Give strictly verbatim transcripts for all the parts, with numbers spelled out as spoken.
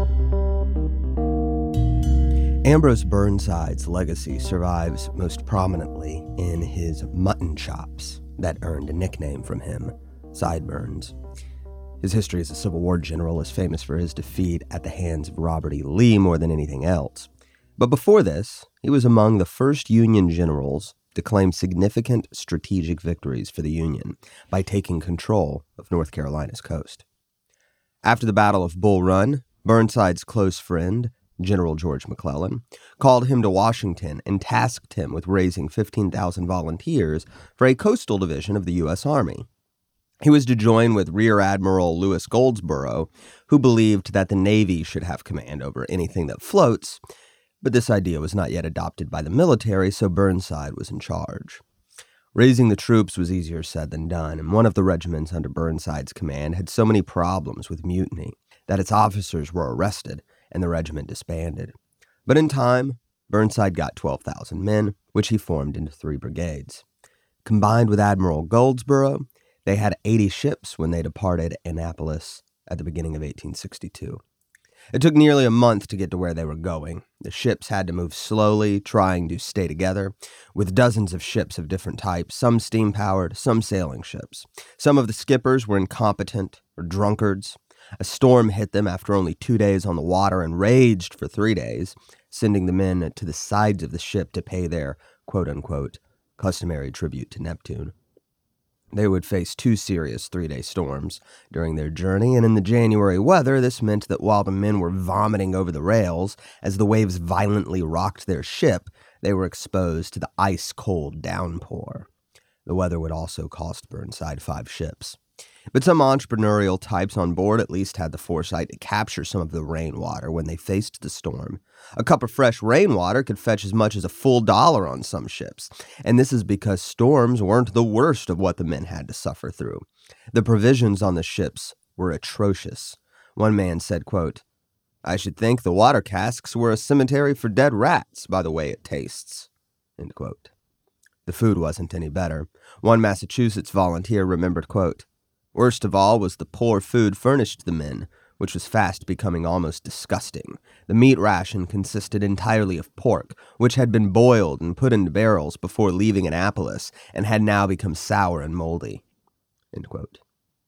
Ambrose Burnside's legacy survives most prominently in his mutton chops that earned a nickname from him, Sideburns. His history as a Civil War general is famous for his defeat at the hands of Robert E. Lee more than anything else. But before this, he was among the first Union generals to claim significant strategic victories for the Union by taking control of North Carolina's coast. After the Battle of Bull Run, Burnside's close friend, General George McClellan, called him to Washington and tasked him with raising fifteen thousand volunteers for a coastal division of the U S Army. He was to join with Rear Admiral Louis Goldsborough, who believed that the Navy should have command over anything that floats, but this idea was not yet adopted by the military, so Burnside was in charge. Raising the troops was easier said than done, and one of the regiments under Burnside's command had so many problems with mutiny that its officers were arrested and the regiment disbanded. But in time, Burnside got twelve thousand men, which he formed into three brigades. Combined with Admiral Goldsborough, they had eighty ships when they departed Annapolis at the beginning of eighteen sixty-two. It took nearly a month to get to where they were going. The ships had to move slowly, trying to stay together, with dozens of ships of different types, some steam-powered, some sailing ships. Some of the skippers were incompetent or drunkards. A storm hit them after only two days on the water and raged for three days, sending the men to the sides of the ship to pay their, quote-unquote, customary tribute to Neptune. They would face two serious three-day storms during their journey, and in the January weather, this meant that while the men were vomiting over the rails as the waves violently rocked their ship, they were exposed to the ice-cold downpour. The weather would also cost Burnside five ships. But some entrepreneurial types on board at least had the foresight to capture some of the rainwater when they faced the storm. A cup of fresh rainwater could fetch as much as a full dollar on some ships, and this is because storms weren't the worst of what the men had to suffer through. The provisions on the ships were atrocious. One man said, quote, "I should think the water casks were a cemetery for dead rats by the way it tastes," end quote. The food wasn't any better. One Massachusetts volunteer remembered, quote, "Worst of all was the poor food furnished the men, which was fast becoming almost disgusting. The meat ration consisted entirely of pork, which had been boiled and put into barrels before leaving Annapolis, and had now become sour and moldy." End quote.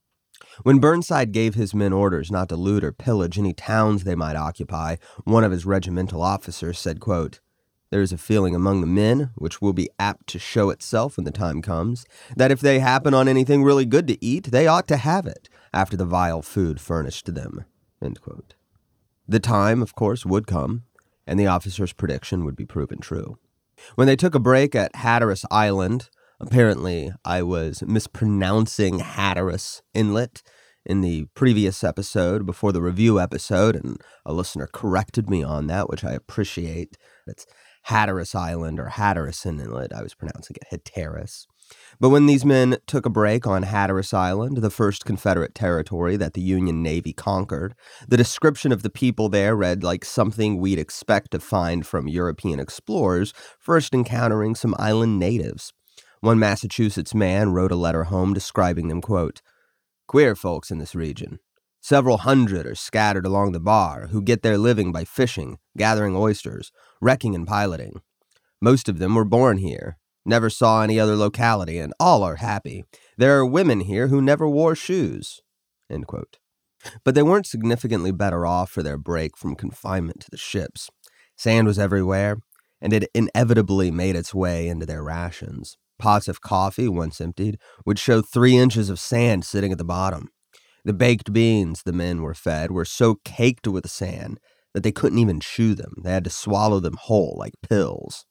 When Burnside gave his men orders not to loot or pillage any towns they might occupy, one of his regimental officers said, quote, "There is a feeling among the men, which will be apt to show itself when the time comes, that if they happen on anything really good to eat, they ought to have it, after the vile food furnished to them." End quote. The time, of course, would come, and the officer's prediction would be proven true. When they took a break at Hatteras Island, apparently I was mispronouncing Hatteras Inlet in the previous episode, before the review episode, and a listener corrected me on that, which I appreciate. It's Hatteras Island or Hatteras Inlet. I was pronouncing it Hatteras. But when these men took a break on Hatteras Island, the first Confederate territory that the Union Navy conquered, the description of the people there read like something we'd expect to find from European explorers first encountering some island natives. One Massachusetts man wrote a letter home describing them, quote, "Queer folks in this region. Several hundred are scattered along the bar, who get their living by fishing, gathering oysters, wrecking and piloting. Most of them were born here, never saw any other locality, and all are happy. There are women here who never wore shoes." End quote. But they weren't significantly better off for their break from confinement to the ships. Sand was everywhere, and it inevitably made its way into their rations. Pots of coffee, once emptied, would show three inches of sand sitting at the bottom. The baked beans the men were fed were so caked with sand that they couldn't even chew them. They had to swallow them whole like pills.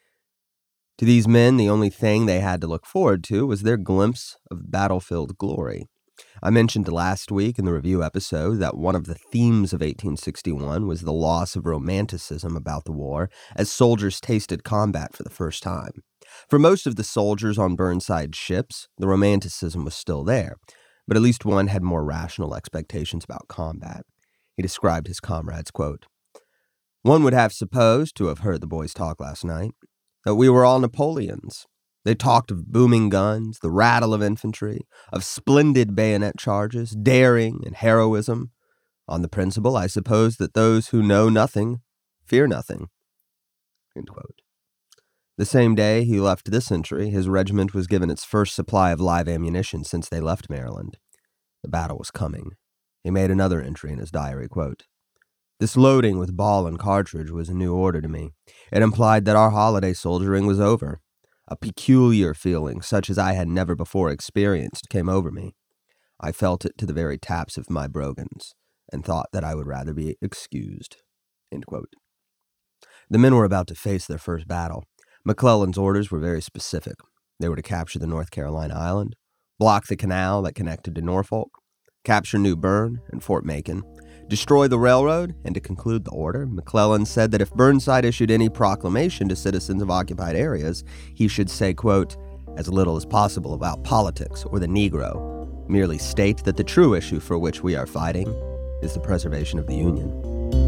To these men, the only thing they had to look forward to was their glimpse of battlefield glory. I mentioned last week in the review episode that one of the themes of eighteen sixty-one was the loss of romanticism about the war as soldiers tasted combat for the first time. For most of the soldiers on Burnside's ships, the romanticism was still there, but at least one had more rational expectations about combat. He described his comrades, quote, "One would have supposed to have heard the boys talk last night, that we were all Napoleons. They talked of booming guns, the rattle of infantry, of splendid bayonet charges, daring and heroism. On the principle, I suppose that those who know nothing fear nothing." End quote. The same day he left this entry, his regiment was given its first supply of live ammunition since they left Maryland. The battle was coming. He made another entry in his diary, quote, "This loading with ball and cartridge was a new order to me. It implied that our holiday soldiering was over. A peculiar feeling, such as I had never before experienced, came over me. I felt it to the very taps of my brogans, and thought that I would rather be excused." End quote. The men were about to face their first battle. McClellan's orders were very specific. They were to capture the North Carolina island, block the canal that connected to Norfolk, capture New Bern and Fort Macon, destroy the railroad, and to conclude the order, McClellan said that if Burnside issued any proclamation to citizens of occupied areas, he should say, quote, "as little as possible about politics or the Negro, merely state that the true issue for which we are fighting is the preservation of the Union."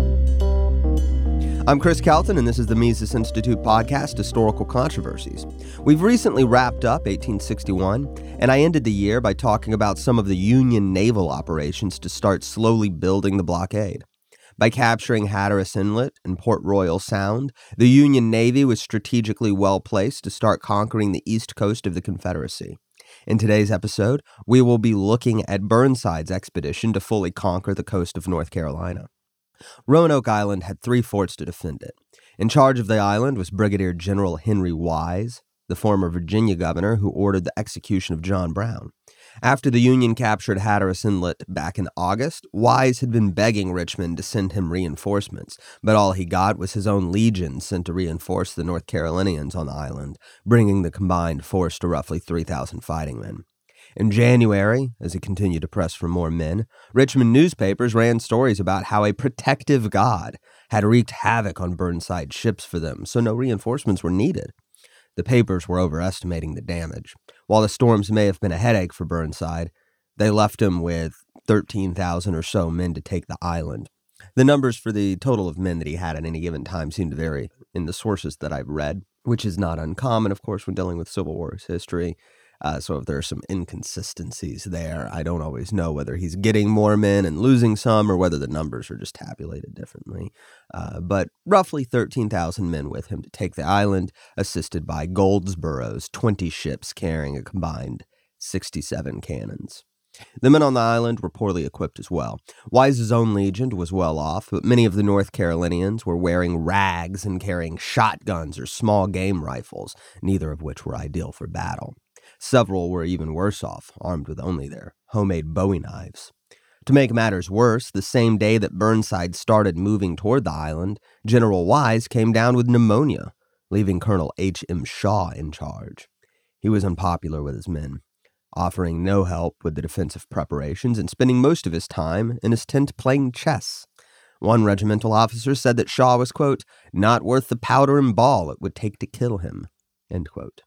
I'm Chris Kelton, and this is the Mises Institute podcast, Historical Controversies. We've recently wrapped up eighteen sixty-one, and I ended the year by talking about some of the Union naval operations to start slowly building the blockade. By capturing Hatteras Inlet and Port Royal Sound, the Union Navy was strategically well-placed to start conquering the east coast of the Confederacy. In today's episode, we will be looking at Burnside's expedition to fully conquer the coast of North Carolina. Roanoke Island had three forts to defend it. In charge of the island was Brigadier General Henry Wise, the former Virginia governor who ordered the execution of John Brown. After the Union captured Hatteras Inlet back in August, Wise had been begging Richmond to send him reinforcements, but all he got was his own legion sent to reinforce the North Carolinians on the island, bringing the combined force to roughly three thousand fighting men. In January, as he continued to press for more men, Richmond newspapers ran stories about how a protective god had wreaked havoc on Burnside's ships for them, so no reinforcements were needed. The papers were overestimating the damage. While the storms may have been a headache for Burnside, they left him with thirteen thousand or so men to take the island. The numbers for the total of men that he had at any given time seem to vary in the sources that I've read, which is not uncommon, of course, when dealing with Civil War history. Uh, so if there are some inconsistencies there, I don't always know whether he's getting more men and losing some or whether the numbers are just tabulated differently. Uh, but roughly thirteen thousand men with him to take the island, assisted by Goldsborough's twenty ships carrying a combined sixty-seven cannons. The men on the island were poorly equipped as well. Wise's own legion was well off, but many of the North Carolinians were wearing rags and carrying shotguns or small game rifles, neither of which were ideal for battle. Several were even worse off, armed with only their homemade bowie knives. To make matters worse, the same day that Burnside started moving toward the island, General Wise came down with pneumonia, leaving Colonel H M Shaw in charge. He was unpopular with his men, offering no help with the defensive preparations and spending most of his time in his tent playing chess. One regimental officer said that Shaw was, quote, "not worth the powder and ball it would take to kill him," end quote.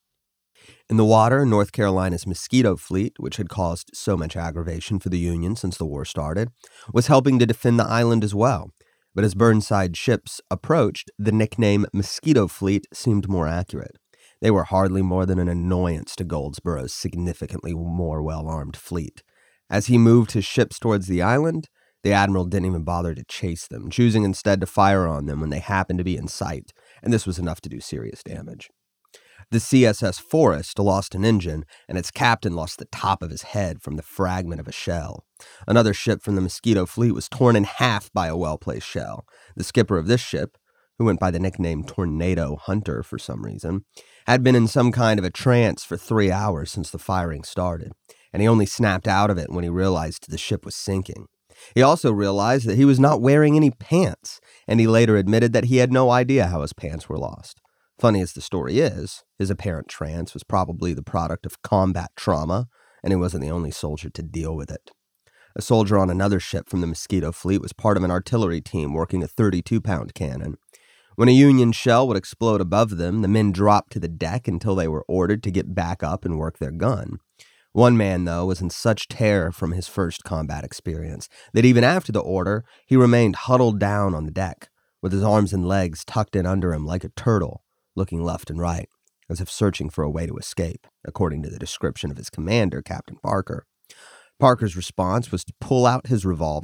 In the water, North Carolina's Mosquito Fleet, which had caused so much aggravation for the Union since the war started, was helping to defend the island as well. But as Burnside's ships approached, the nickname Mosquito Fleet seemed more accurate. They were hardly more than an annoyance to Goldsborough's significantly more well-armed fleet. As he moved his ships towards the island, the admiral didn't even bother to chase them, choosing instead to fire on them when they happened to be in sight, and this was enough to do serious damage. The C S S Forest lost an engine, and its captain lost the top of his head from the fragment of a shell. Another ship from the Mosquito Fleet was torn in half by a well-placed shell. The skipper of this ship, who went by the nickname Tornado Hunter for some reason, had been in some kind of a trance for three hours since the firing started, and he only snapped out of it when he realized the ship was sinking. He also realized that he was not wearing any pants, and he later admitted that he had no idea how his pants were lost. Funny as the story is, his apparent trance was probably the product of combat trauma, and he wasn't the only soldier to deal with it. A soldier on another ship from the Mosquito Fleet was part of an artillery team working a thirty-two pound cannon. When a Union shell would explode above them, the men dropped to the deck until they were ordered to get back up and work their gun. One man, though, was in such terror from his first combat experience that even after the order, he remained huddled down on the deck, with his arms and legs tucked in under him like a turtle, looking left and right, as if searching for a way to escape, according to the description of his commander, Captain Parker. Parker's response was to pull out his revolver,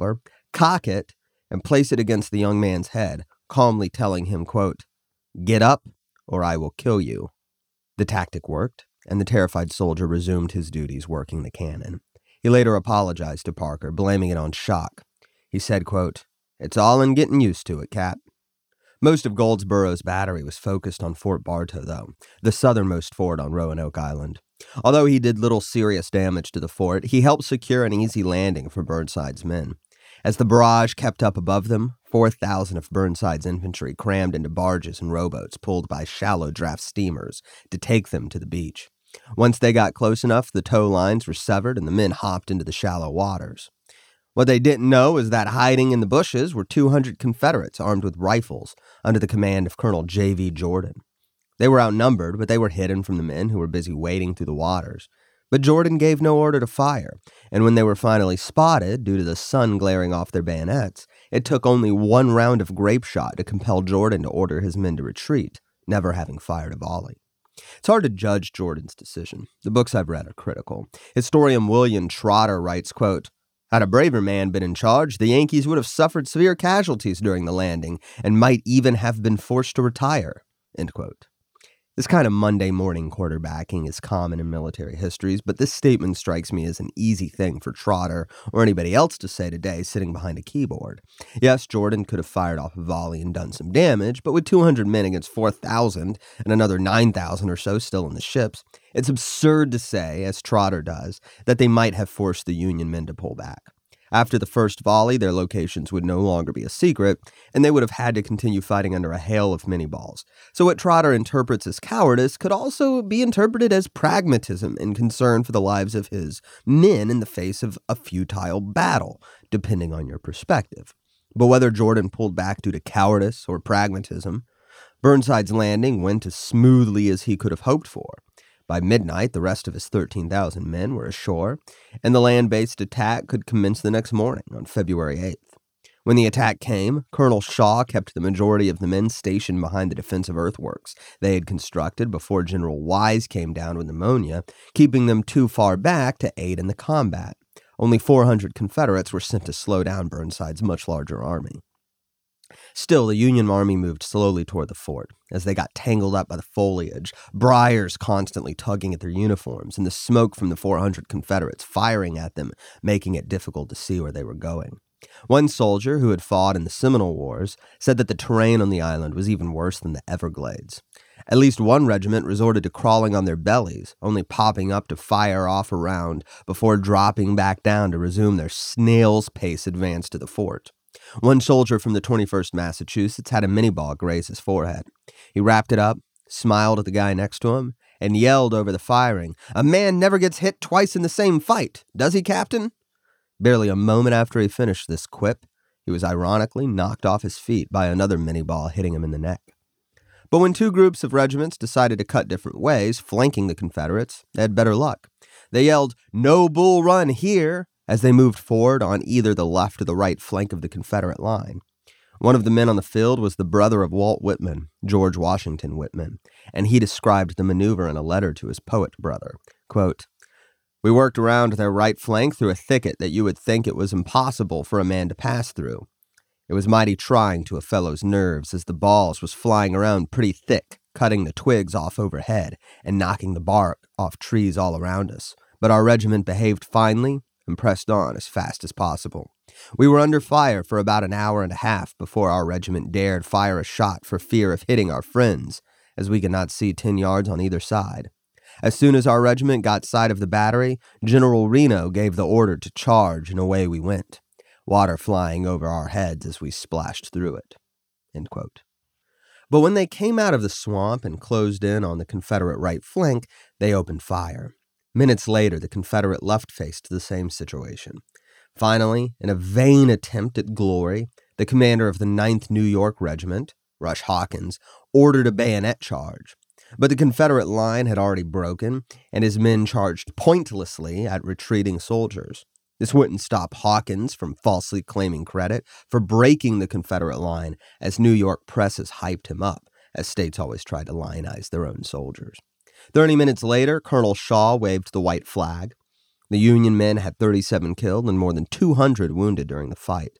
cock it, and place it against the young man's head, calmly telling him, quote, "Get up, or I will kill you." The tactic worked, and the terrified soldier resumed his duties working the cannon. He later apologized to Parker, blaming it on shock. He said, quote, "It's all in getting used to it, Cap." Most of Goldsborough's battery was focused on Fort Bartow, though, the southernmost fort on Roanoke Island. Although he did little serious damage to the fort, he helped secure an easy landing for Burnside's men. As the barrage kept up above them, four thousand of Burnside's infantry crammed into barges and rowboats pulled by shallow draft steamers to take them to the beach. Once they got close enough, the tow lines were severed and the men hopped into the shallow waters. What they didn't know is that hiding in the bushes were two hundred Confederates armed with rifles under the command of Colonel J V Jordan. They were outnumbered, but they were hidden from the men who were busy wading through the waters. But Jordan gave no order to fire, and when they were finally spotted, due to the sun glaring off their bayonets, it took only one round of grape shot to compel Jordan to order his men to retreat, never having fired a volley. It's hard to judge Jordan's decision. The books I've read are critical. Historian William Trotter writes, quote, "Had a braver man been in charge, the Yankees would have suffered severe casualties during the landing and might even have been forced to retire." End quote. This kind of Monday morning quarterbacking is common in military histories, but this statement strikes me as an easy thing for Trotter or anybody else to say today sitting behind a keyboard. Yes, Jordan could have fired off a volley and done some damage, but with two hundred men against four thousand and another nine thousand or so still in the ships, it's absurd to say, as Trotter does, that they might have forced the Union men to pull back. After the first volley, their locations would no longer be a secret, and they would have had to continue fighting under a hail of mini balls. So what Trotter interprets as cowardice could also be interpreted as pragmatism and concern for the lives of his men in the face of a futile battle, depending on your perspective. But whether Jordan pulled back due to cowardice or pragmatism, Burnside's landing went as smoothly as he could have hoped for. By midnight, the rest of his thirteen thousand men were ashore, and the land-based attack could commence the next morning, on February eighth. When the attack came, Colonel Shaw kept the majority of the men stationed behind the defensive earthworks they had constructed before General Wise came down with pneumonia, keeping them too far back to aid in the combat. Only four hundred Confederates were sent to slow down Burnside's much larger army. Still, the Union army moved slowly toward the fort, as they got tangled up by the foliage, briars constantly tugging at their uniforms, and the smoke from the four hundred Confederates firing at them, making it difficult to see where they were going. One soldier, who had fought in the Seminole Wars, said that the terrain on the island was even worse than the Everglades. At least one regiment resorted to crawling on their bellies, only popping up to fire off a round before dropping back down to resume their snail's pace advance to the fort. One soldier from the twenty-first Massachusetts had a mini-ball graze his forehead. He wrapped it up, smiled at the guy next to him, and yelled over the firing, "A man never gets hit twice in the same fight, does he, Captain?" Barely a moment after he finished this quip, he was ironically knocked off his feet by another mini-ball hitting him in the neck. But when two groups of regiments decided to cut different ways, flanking the Confederates, they had better luck. They yelled, "No Bull Run here!" as they moved forward on either the left or the right flank of the Confederate line. One of the men on the field was the brother of Walt Whitman, George Washington Whitman, and he described the maneuver in a letter to his poet brother. Quote, "We worked around their right flank through a thicket that you would think it was impossible for a man to pass through. It was mighty trying to a fellow's nerves, as the balls was flying around pretty thick, cutting the twigs off overhead and knocking the bark off trees all around us. But our regiment behaved finely and pressed on as fast as possible. We were under fire for about an hour and a half before our regiment dared fire a shot for fear of hitting our friends, as we could not see ten yards on either side. As soon as our regiment got sight of the battery, General Reno gave the order to charge, and away we went, water flying over our heads as we splashed through it." End quote. But when they came out of the swamp and closed in on the Confederate right flank, they opened fire. Minutes later, the Confederate left faced the same situation. Finally, in a vain attempt at glory, the commander of the ninth New York Regiment, Rush Hawkins, ordered a bayonet charge. But the Confederate line had already broken, and his men charged pointlessly at retreating soldiers. This wouldn't stop Hawkins from falsely claiming credit for breaking the Confederate line, as New York presses hyped him up, as states always tried to lionize their own soldiers. Thirty minutes later, Colonel Shaw waved the white flag. The Union men had thirty-seven killed and more than two hundred wounded during the fight.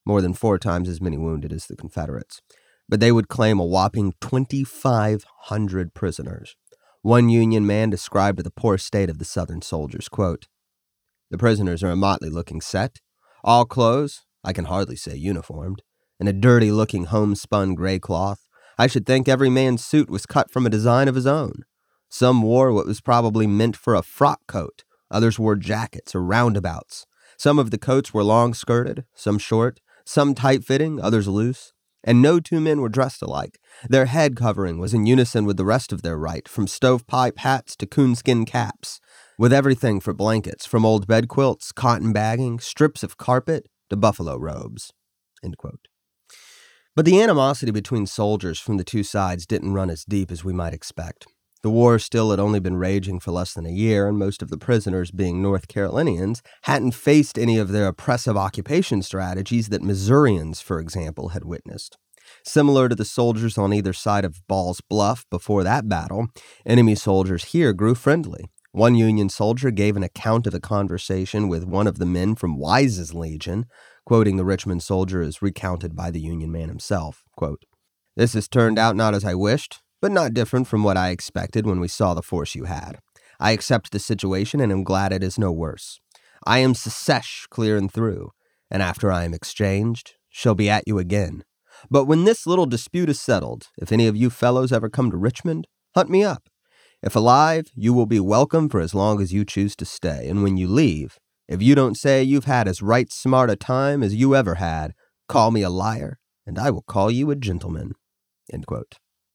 more than four times as many wounded as the Confederates. But they would claim a whopping twenty-five hundred prisoners. One Union man described the poor state of the Southern soldiers, quote, "The prisoners are a motley-looking set, all clothes, I can hardly say uniformed, in a dirty-looking homespun gray cloth. I should think every man's suit was cut from a design of his own. Some wore what was probably meant for a frock coat. Others wore jackets or roundabouts. Some of the coats were long-skirted, some short, some tight-fitting, others loose. And no two men were dressed alike. Their head covering was in unison with the rest of their right, from stovepipe hats to coonskin caps, with everything for blankets, from old bed quilts, cotton bagging, strips of carpet, to buffalo robes." End quote. But the animosity between soldiers from the two sides didn't run as deep as we might expect. The war still had only been raging for less than a year, and most of the prisoners, being North Carolinians, hadn't faced any of their oppressive occupation strategies that Missourians, for example, had witnessed. Similar to the soldiers on either side of Ball's Bluff before that battle, enemy soldiers here grew friendly. One Union soldier gave an account of a conversation with one of the men from Wise's Legion, quoting the Richmond soldier as recounted by the Union man himself, quote, "This has turned out not as I wished, but not different from what I expected when we saw the force you had. I accept the situation and am glad it is no worse. I am secesh clear and through, and after I am exchanged, shall be at you again. But when this little dispute is settled, if any of you fellows ever come to Richmond, hunt me up. If alive, you will be welcome for as long as you choose to stay, and when you leave, if you don't say you've had as right smart a time as you ever had, call me a liar, and I will call you a gentleman." End quote.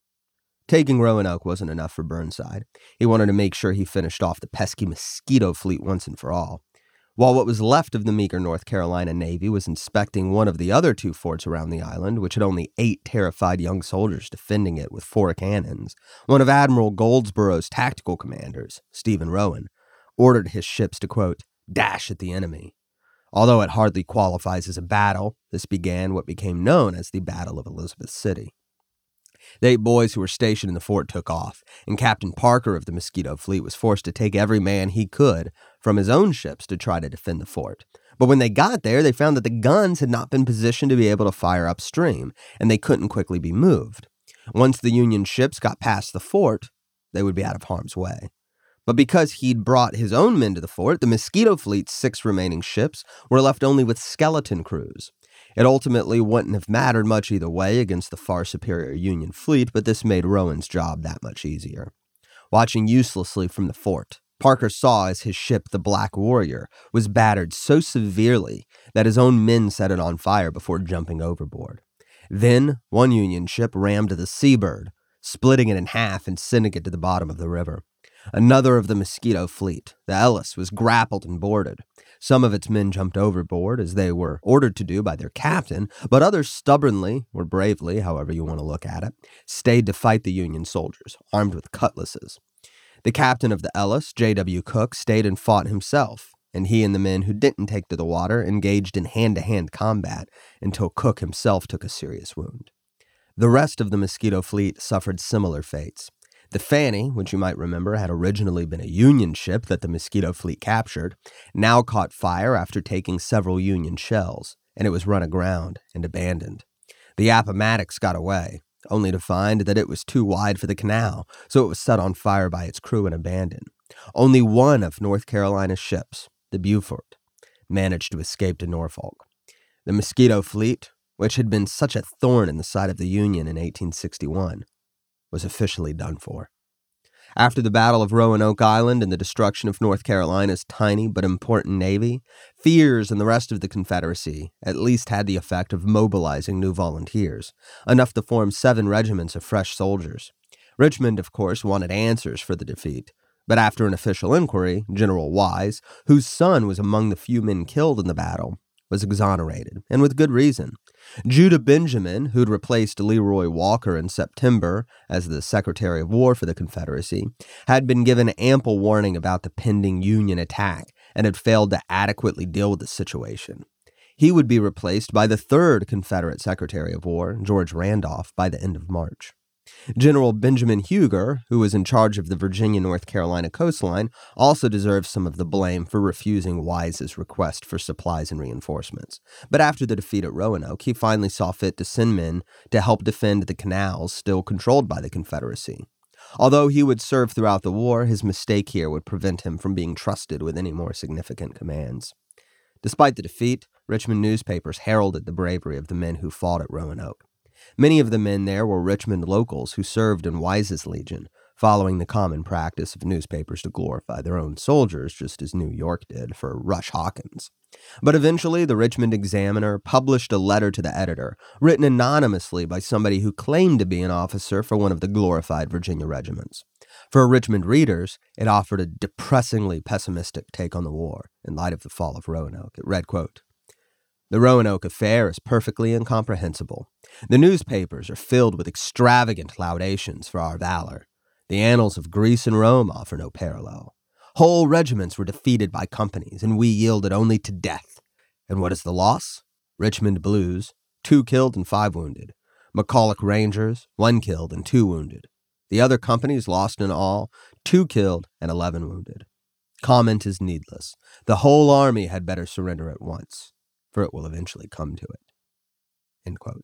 Taking Roanoke wasn't enough for Burnside. He wanted to make sure he finished off the pesky Mosquito fleet once and for all. While what was left of the meager North Carolina Navy was inspecting one of the other two forts around the island, which had only eight terrified young soldiers defending it with four cannons, one of Admiral Goldsborough's tactical commanders, Stephen Rowan, ordered his ships to, quote, "dash at the enemy." Although it hardly qualifies as a battle, this began what became known as the Battle of Elizabeth City. The eight boys who were stationed in the fort took off, and Captain Parker of the Mosquito fleet was forced to take every man he could from his own ships to try to defend the fort. But when they got there, they found that the guns had not been positioned to be able to fire upstream, and they couldn't quickly be moved. Once the Union ships got past the fort, they would be out of harm's way. But because he'd brought his own men to the fort, the Mosquito fleet's six remaining ships were left only with skeleton crews. It ultimately wouldn't have mattered much either way against the far superior Union fleet, but this made Rowan's job that much easier. Watching uselessly from the fort, Parker saw as his ship, the Black Warrior, was battered so severely that his own men set it on fire before jumping overboard. Then, one Union ship rammed the Seabird, splitting it in half and sending it to the bottom of the river. Another of the Mosquito fleet, the Ellis, was grappled and boarded. Some of its men jumped overboard, as they were ordered to do by their captain, but others stubbornly, or bravely, however you want to look at it, stayed to fight the Union soldiers, armed with cutlasses. The captain of the Ellis, J W Cook, stayed and fought himself, and he and the men who didn't take to the water engaged in hand-to-hand combat until Cook himself took a serious wound. The rest of the Mosquito fleet suffered similar fates. The Fanny, which you might remember had originally been a Union ship that the Mosquito fleet captured, now caught fire after taking several Union shells, and it was run aground and abandoned. The Appomattox got away, only to find that it was too wide for the canal, so it was set on fire by its crew and abandoned. Only one of North Carolina's ships, the Beaufort, managed to escape to Norfolk. The Mosquito fleet, which had been such a thorn in the side of the Union in eighteen sixty-one, was officially done for. After the Battle of Roanoke Island and the destruction of North Carolina's tiny but important navy, fears in the rest of the Confederacy at least had the effect of mobilizing new volunteers, enough to form seven regiments of fresh soldiers. Richmond, of course, wanted answers for the defeat, but after an official inquiry, General Wise, whose son was among the few men killed in the battle, was exonerated, and with good reason. Judah Benjamin, who'd replaced Leroy Walker in September as the Secretary of War for the Confederacy, had been given ample warning about the pending Union attack and had failed to adequately deal with the situation. He would be replaced by the third Confederate Secretary of War, George Randolph, by the end of March. General Benjamin Huger, who was in charge of the Virginia-North Carolina coastline, also deserves some of the blame for refusing Wise's request for supplies and reinforcements. But after the defeat at Roanoke, he finally saw fit to send men to help defend the canals still controlled by the Confederacy. Although he would serve throughout the war, his mistake here would prevent him from being trusted with any more significant commands. Despite the defeat, Richmond newspapers heralded the bravery of the men who fought at Roanoke. Many of the men there were Richmond locals who served in Wise's Legion, following the common practice of newspapers to glorify their own soldiers, just as New York did for Rush Hawkins. But eventually, the Richmond Examiner published a letter to the editor, written anonymously by somebody who claimed to be an officer for one of the glorified Virginia regiments. For Richmond readers, it offered a depressingly pessimistic take on the war in light of the fall of Roanoke. It read, quote, "The Roanoke affair is perfectly incomprehensible. The newspapers are filled with extravagant laudations for our valor. The annals of Greece and Rome offer no parallel. Whole regiments were defeated by companies, and we yielded only to death. And what is the loss? Richmond Blues, two killed and five wounded. McCulloch Rangers, one killed and two wounded. The other companies lost in all, two killed and eleven wounded. Comment is needless. The whole army had better surrender at once, for it will eventually come to it." End quote.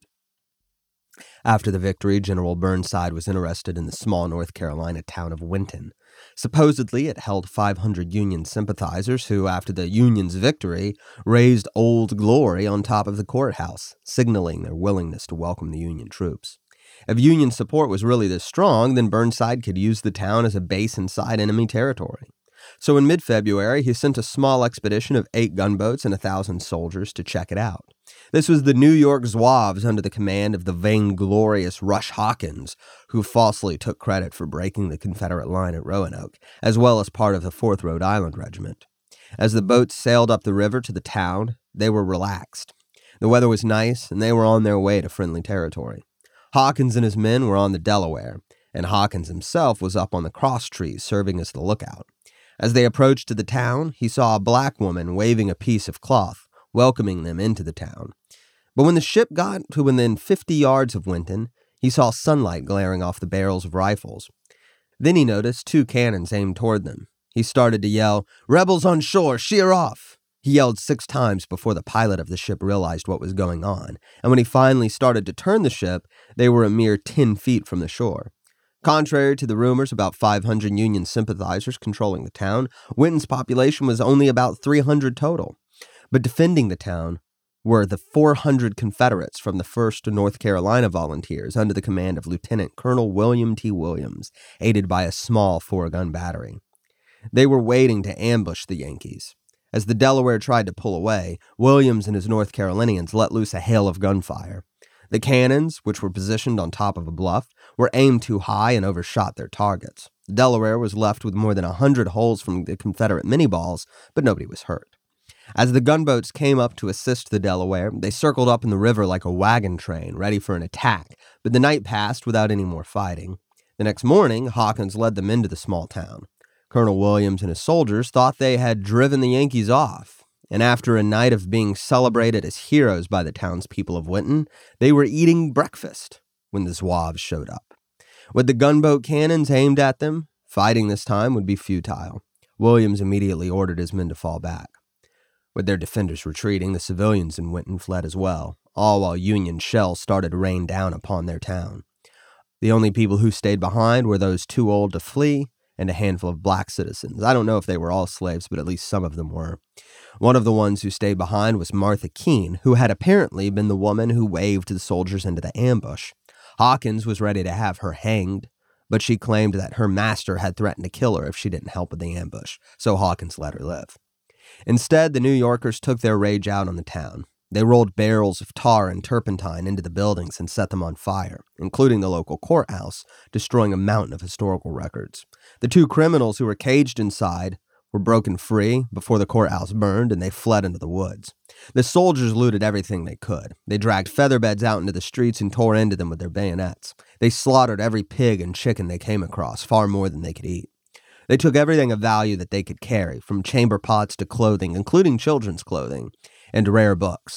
After the victory, General Burnside was interested in the small North Carolina town of Winton. Supposedly, it held five hundred Union sympathizers who, after the Union's victory, raised Old Glory on top of the courthouse, signaling their willingness to welcome the Union troops. If Union support was really this strong, then Burnside could use the town as a base inside enemy territory. So in mid-February, he sent a small expedition of eight gunboats and a thousand soldiers to check it out. This was the New York Zouaves under the command of the vainglorious Rush Hawkins, who falsely took credit for breaking the Confederate line at Roanoke, as well as part of the fourth Rhode Island Regiment. As the boats sailed up the river to the town, they were relaxed. The weather was nice, and they were on their way to friendly territory. Hawkins and his men were on the Delaware, and Hawkins himself was up on the cross trees serving as the lookout. As they approached to the town, he saw a black woman waving a piece of cloth, welcoming them into the town. But when the ship got to within fifty yards of Winton, he saw sunlight glaring off the barrels of rifles. Then he noticed two cannons aimed toward them. He started to yell, "Rebels on shore, sheer off!" He yelled six times before the pilot of the ship realized what was going on, and when he finally started to turn the ship, they were a mere ten feet from the shore. Contrary to the rumors about five hundred Union sympathizers controlling the town, Winton's population was only about three hundred total. But defending the town were the four hundred Confederates from the first North Carolina Volunteers under the command of Lieutenant Colonel William T. Williams, aided by a small four-gun battery. They were waiting to ambush the Yankees. As the Delaware tried to pull away, Williams and his North Carolinians let loose a hail of gunfire. The cannons, which were positioned on top of a bluff, were aimed too high and overshot their targets. The Delaware was left with more than a hundred holes from the Confederate mini-balls, but nobody was hurt. As the gunboats came up to assist the Delaware, they circled up in the river like a wagon train, ready for an attack, but the night passed without any more fighting. The next morning, Hawkins led them into the small town. Colonel Williams and his soldiers thought they had driven the Yankees off, and after a night of being celebrated as heroes by the townspeople of Winton, they were eating breakfast when the Zouaves showed up. With the gunboat cannons aimed at them, fighting this time would be futile. Williams immediately ordered his men to fall back. With their defenders retreating, the civilians in Winton fled as well, all while Union shells started to rain down upon their town. The only people who stayed behind were those too old to flee and a handful of black citizens. I don't know if they were all slaves, but at least some of them were. One of the ones who stayed behind was Martha Keene, who had apparently been the woman who waved the soldiers into the ambush. Hawkins was ready to have her hanged, but she claimed that her master had threatened to kill her if she didn't help with the ambush, so Hawkins let her live. Instead, the New Yorkers took their rage out on the town. They rolled barrels of tar and turpentine into the buildings and set them on fire, including the local courthouse, destroying a mountain of historical records. The two criminals who were caged inside were broken free before the courthouse burned, and they fled into the woods. The soldiers looted everything they could. They dragged featherbeds out into the streets and tore into them with their bayonets. They slaughtered every pig and chicken they came across, far more than they could eat. They took everything of value that they could carry, from chamber pots to clothing, including children's clothing, and rare books.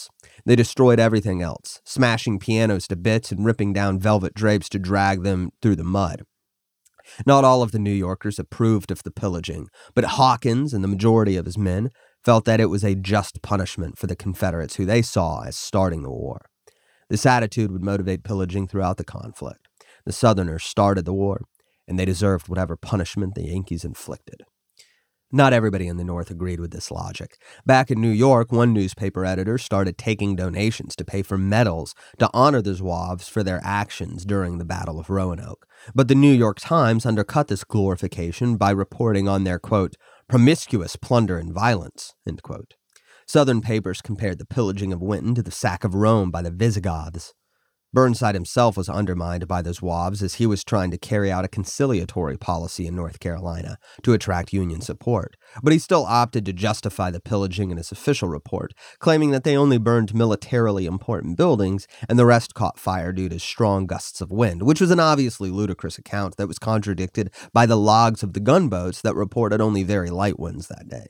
They destroyed everything else, smashing pianos to bits and ripping down velvet drapes to drag them through the mud. Not all of the New Yorkers approved of the pillaging, but Hawkins and the majority of his men felt that it was a just punishment for the Confederates who they saw as starting the war. This attitude would motivate pillaging throughout the conflict. The Southerners started the war, and they deserved whatever punishment the Yankees inflicted. Not everybody in the North agreed with this logic. Back in New York, one newspaper editor started taking donations to pay for medals to honor the Zouaves for their actions during the Battle of Roanoke. But the New York Times undercut this glorification by reporting on their, quote, promiscuous plunder and violence, end quote. Southern papers compared the pillaging of Winton to the sack of Rome by the Visigoths. Burnside himself was undermined by the Zouaves as he was trying to carry out a conciliatory policy in North Carolina to attract Union support, but he still opted to justify the pillaging in his official report, claiming that they only burned militarily important buildings and the rest caught fire due to strong gusts of wind, which was an obviously ludicrous account that was contradicted by the logs of the gunboats that reported only very light winds that day.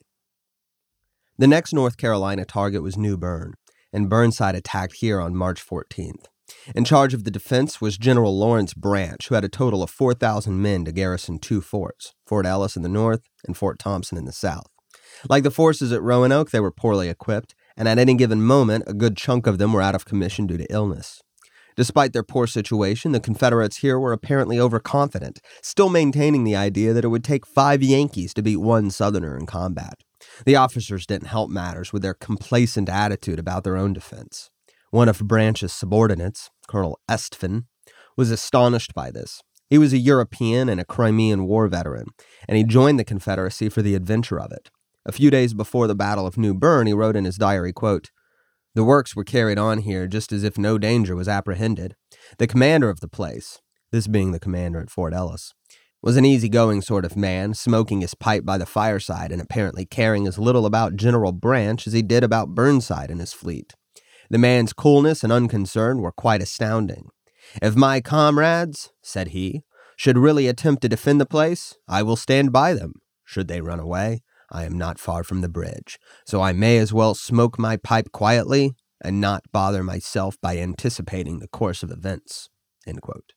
The next North Carolina target was New Bern, and Burnside attacked here on March fourteenth. In charge of the defense was General Lawrence Branch, who had a total of four thousand men to garrison two forts, Fort Ellis in the north and Fort Thompson in the south. Like the forces at Roanoke, they were poorly equipped, and at any given moment, a good chunk of them were out of commission due to illness. Despite their poor situation, the Confederates here were apparently overconfident, still maintaining the idea that it would take five Yankees to beat one Southerner in combat. The officers didn't help matters with their complacent attitude about their own defense. One of Branch's subordinates, Colonel Estvin, was astonished by this. He was a European and a Crimean War veteran, and he joined the Confederacy for the adventure of it. A few days before the Battle of New Bern, he wrote in his diary, quote, "The works were carried on here just as if no danger was apprehended. The commander of the place," this being the commander at Fort Ellis, "was an easygoing sort of man, smoking his pipe by the fireside and apparently caring as little about General Branch as he did about Burnside and his fleet. The man's coolness and unconcern were quite astounding. 'If my comrades,' said he, 'should really attempt to defend the place, I will stand by them. Should they run away, I am not far from the bridge, so I may as well smoke my pipe quietly and not bother myself by anticipating the course of events.'" End quote.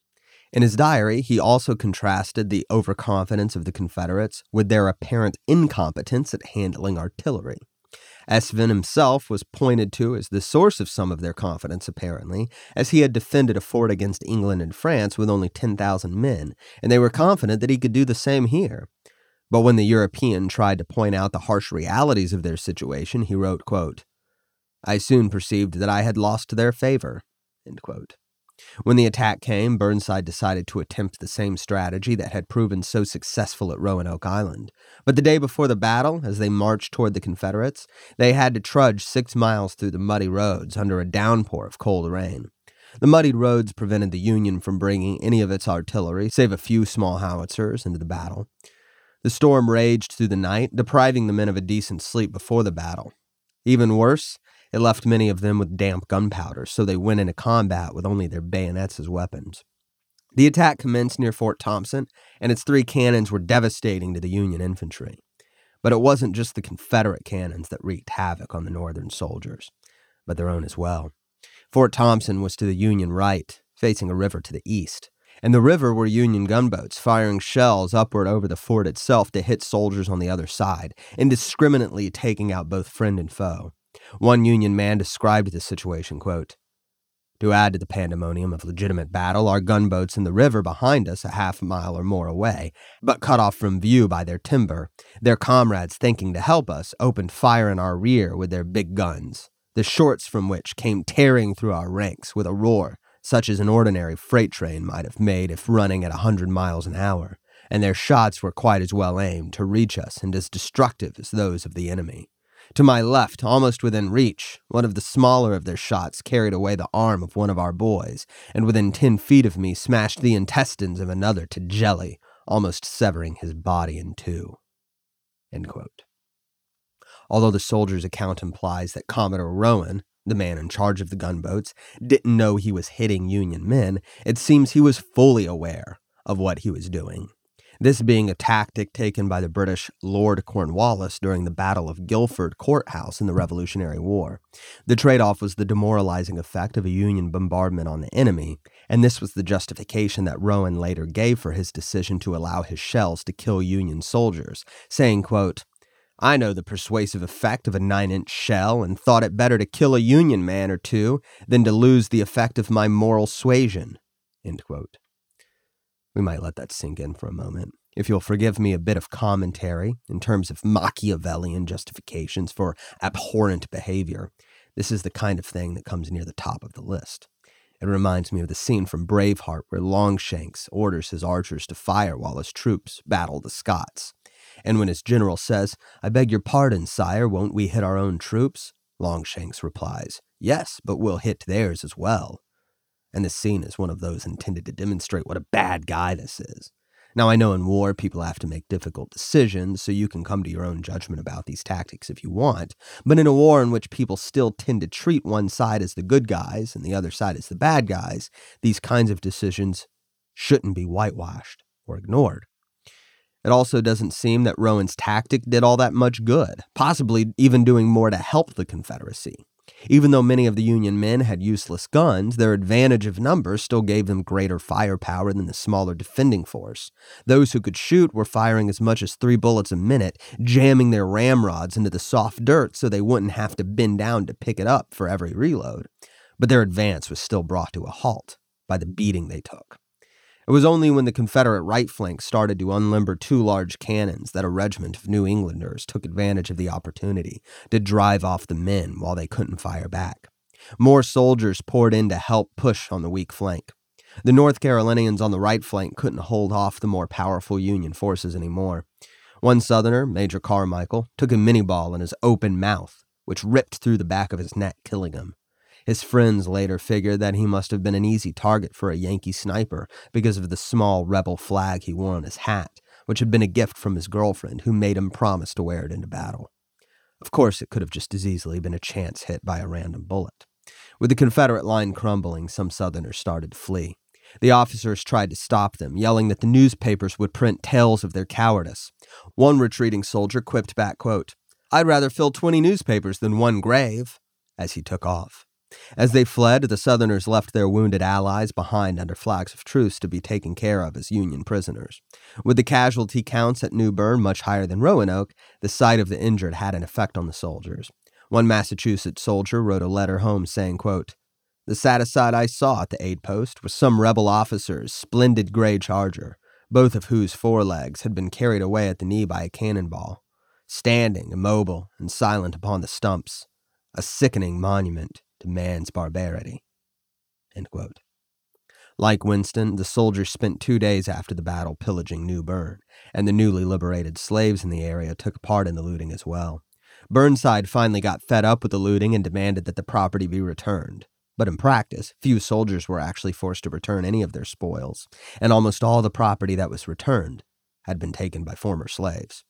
In his diary, he also contrasted the overconfidence of the Confederates with their apparent incompetence at handling artillery. Estvin himself was pointed to as the source of some of their confidence, apparently, as he had defended a fort against England and France with only ten thousand men, and they were confident that he could do the same here. But when the European tried to point out the harsh realities of their situation, he wrote, quote, "I soon perceived that I had lost their favor." End quote. When the attack came, Burnside decided to attempt the same strategy that had proven so successful at Roanoke Island. But the day before the battle, as they marched toward the Confederates, they had to trudge six miles through the muddy roads under a downpour of cold rain. The muddied roads prevented the Union from bringing any of its artillery, save a few small howitzers, into the battle. The storm raged through the night, depriving the men of a decent sleep before the battle. Even worse, it left many of them with damp gunpowder, so they went into combat with only their bayonets as weapons. The attack commenced near Fort Thompson, and its three cannons were devastating to the Union infantry. But it wasn't just the Confederate cannons that wreaked havoc on the Northern soldiers, but their own as well. Fort Thompson was to the Union right, facing a river to the east, and the river were Union gunboats firing shells upward over the fort itself to hit soldiers on the other side, indiscriminately taking out both friend and foe. One Union man described the situation, quote, "To add to the pandemonium of legitimate battle, our gunboats in the river behind us a half mile or more away, but cut off from view by their timber, their comrades thinking to help us, opened fire in our rear with their big guns, the shorts from which came tearing through our ranks with a roar such as an ordinary freight train might have made if running at a hundred miles an hour, and their shots were quite as well aimed to reach us and as destructive as those of the enemy. To my left, almost within reach, one of the smaller of their shots carried away the arm of one of our boys, and within ten feet of me smashed the intestines of another to jelly, almost severing his body in two." End quote. Although the soldier's account implies that Commodore Rowan, the man in charge of the gunboats, didn't know he was hitting Union men, it seems he was fully aware of what he was doing. this being a tactic taken by the British Lord Cornwallis during the Battle of Guilford Courthouse in the Revolutionary War. The trade-off was the demoralizing effect of a Union bombardment on the enemy, and this was the justification that Rowan later gave for his decision to allow his shells to kill Union soldiers, saying, quote, "I know the persuasive effect of a nine-inch shell and thought it better to kill a Union man or two than to lose the effect of my moral suasion." End quote. We might let that sink in for a moment. If you'll forgive me a bit of commentary in terms of Machiavellian justifications for abhorrent behavior, this is the kind of thing that comes near the top of the list. It reminds me of the scene from Braveheart where Longshanks orders his archers to fire while his troops battle the Scots. And when his general says, "I beg your pardon, sire, won't we hit our own troops?" Longshanks replies, "Yes, but we'll hit theirs as well." And this scene is one of those intended to demonstrate what a bad guy this is. Now, I know in war, people have to make difficult decisions, so you can come to your own judgment about these tactics if you want. But in a war in which people still tend to treat one side as the good guys and the other side as the bad guys, these kinds of decisions shouldn't be whitewashed or ignored. It also doesn't seem that Rowan's tactic did all that much good, possibly even doing more to help the Confederacy. Even though many of the Union men had useless guns, their advantage of numbers still gave them greater firepower than the smaller defending force. Those who could shoot were firing as much as three bullets a minute, jamming their ramrods into the soft dirt so they wouldn't have to bend down to pick it up for every reload. But their advance was still brought to a halt by the beating they took. It was only when the Confederate right flank started to unlimber two large cannons that a regiment of New Englanders took advantage of the opportunity to drive off the men while they couldn't fire back. More soldiers poured in to help push on the weak flank. The North Carolinians on the right flank couldn't hold off the more powerful Union forces anymore. One Southerner, Major Carmichael, took a minie-ball in his open mouth, which ripped through the back of his neck, killing him. His friends later figured that he must have been an easy target for a Yankee sniper because of the small rebel flag he wore on his hat, which had been a gift from his girlfriend, who made him promise to wear it into battle. Of course, it could have just as easily been a chance hit by a random bullet. With the Confederate line crumbling, some Southerners started to flee. The officers tried to stop them, yelling that the newspapers would print tales of their cowardice. One retreating soldier quipped back, quote, "I'd rather fill twenty newspapers than one grave," as he took off. As they fled, the Southerners left their wounded allies behind under flags of truce to be taken care of as Union prisoners. With the casualty counts at New Bern much higher than Roanoke, the sight of the injured had an effect on the soldiers. One Massachusetts soldier wrote a letter home saying, quote, "The saddest sight I saw at the aid post was some rebel officer's splendid gray charger, both of whose forelegs had been carried away at the knee by a cannonball, standing immobile and silent upon the stumps, a sickening monument to man's barbarity." End quote. Like Winston, the soldiers spent two days after the battle pillaging New Bern, and the newly liberated slaves in the area took part in the looting as well. Burnside finally got fed up with the looting and demanded that the property be returned. But in practice, few soldiers were actually forced to return any of their spoils, and almost all the property that was returned had been taken by former slaves.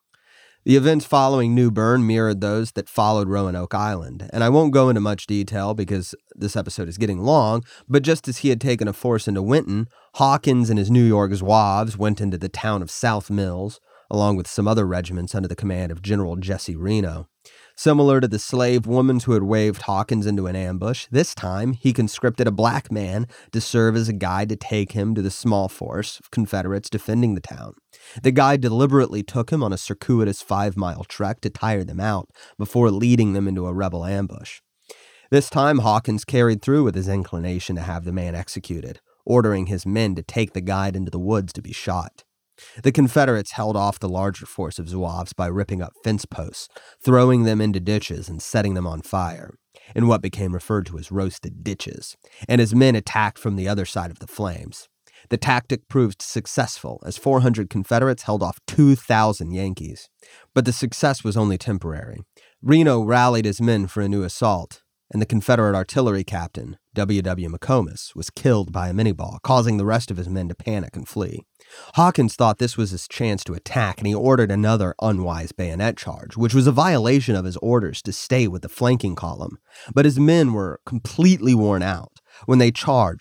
The events following New Bern mirrored those that followed Roanoke Island, and I won't go into much detail because this episode is getting long, but just as he had taken a force into Winton, Hawkins and his New York Zouaves went into the town of South Mills, along with some other regiments under the command of General Jesse Reno. Similar to the slave woman who had waved Hawkins into an ambush, this time he conscripted a black man to serve as a guide to take him to the small force of Confederates defending the town. The guide deliberately took him on a circuitous five-mile trek to tire them out before leading them into a rebel ambush. This time, Hawkins carried through with his inclination to have the man executed, ordering his men to take the guide into the woods to be shot. The Confederates held off the larger force of Zouaves by ripping up fence posts, throwing them into ditches, and setting them on fire, in what became referred to as roasted ditches, and his men attacked from the other side of the flames. The tactic proved successful, as four hundred Confederates held off two thousand Yankees. But the success was only temporary. Reno rallied his men for a new assault, and the Confederate artillery captain, W W McComas, was killed by a minie-ball, causing the rest of his men to panic and flee. Hawkins thought this was his chance to attack, and he ordered another unwise bayonet charge, which was a violation of his orders to stay with the flanking column. But his men were completely worn out. When they charged,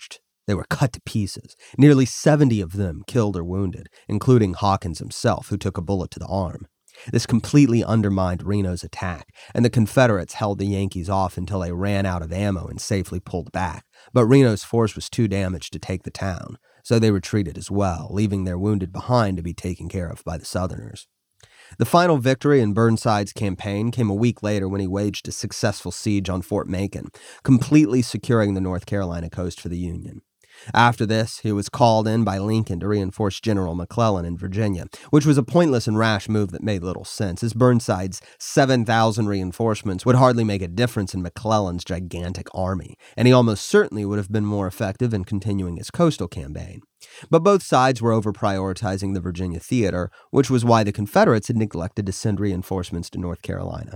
They were cut to pieces, nearly seventy of them killed or wounded, including Hawkins himself, who took a bullet to the arm. This completely undermined Reno's attack, and the Confederates held the Yankees off until they ran out of ammo and safely pulled back. But Reno's force was too damaged to take the town, so they retreated as well, leaving their wounded behind to be taken care of by the Southerners. The final victory in Burnside's campaign came a week later when he waged a successful siege on Fort Macon, completely securing the North Carolina coast for the Union. After this, he was called in by Lincoln to reinforce General McClellan in Virginia, which was a pointless and rash move that made little sense, as Burnside's seven thousand reinforcements would hardly make a difference in McClellan's gigantic army, and he almost certainly would have been more effective in continuing his coastal campaign. But both sides were over-prioritizing the Virginia theater, which was why the Confederates had neglected to send reinforcements to North Carolina.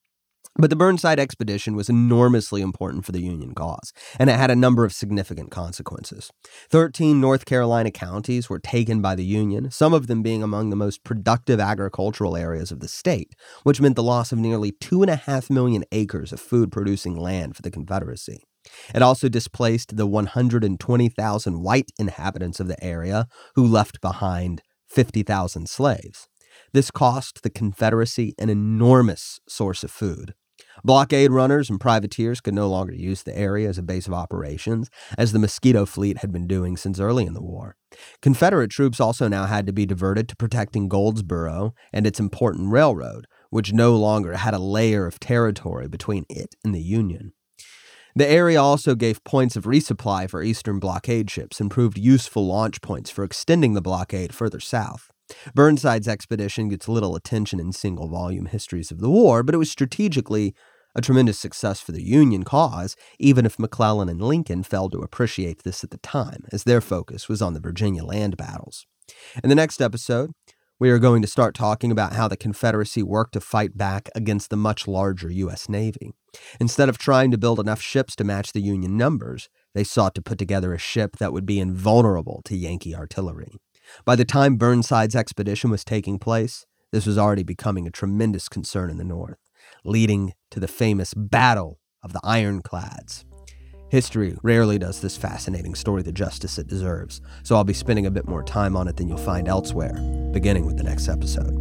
But the Burnside expedition was enormously important for the Union cause, and it had a number of significant consequences. Thirteen North Carolina counties were taken by the Union, some of them being among the most productive agricultural areas of the state, which meant the loss of nearly two and a half million acres of food-producing land for the Confederacy. It also displaced the one hundred twenty thousand white inhabitants of the area who left behind fifty thousand slaves. This cost the Confederacy an enormous source of food. Blockade runners and privateers could no longer use the area as a base of operations, as the Mosquito Fleet had been doing since early in the war. Confederate troops also now had to be diverted to protecting Goldsboro and its important railroad, which no longer had a layer of territory between it and the Union. The area also gave points of resupply for Eastern blockade ships and proved useful launch points for extending the blockade further south. Burnside's expedition gets little attention in single-volume histories of the war, but it was strategically a tremendous success for the Union cause, even if McClellan and Lincoln failed to appreciate this at the time, as their focus was on the Virginia land battles. In the next episode, we are going to start talking about how the Confederacy worked to fight back against the much larger U S Navy. Instead of trying to build enough ships to match the Union numbers, they sought to put together a ship that would be invulnerable to Yankee artillery. By the time Burnside's expedition was taking place, this was already becoming a tremendous concern in the North, leading to the famous Battle of the Ironclads. History rarely does this fascinating story the justice it deserves, so I'll be spending a bit more time on it than you'll find elsewhere, beginning with the next episode.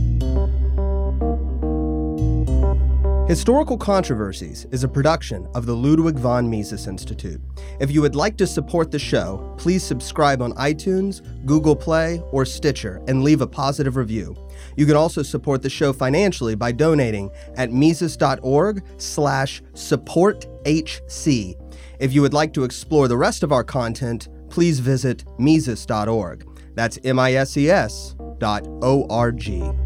Historical Controversies is a production of the Ludwig von Mises Institute. If you would like to support the show, please subscribe on iTunes, Google Play, or Stitcher and leave a positive review. You can also support the show financially by donating at Mises.org slash supporthc. If you would like to explore the rest of our content, please visit Mises dot org. That's M I S E S dot O R G.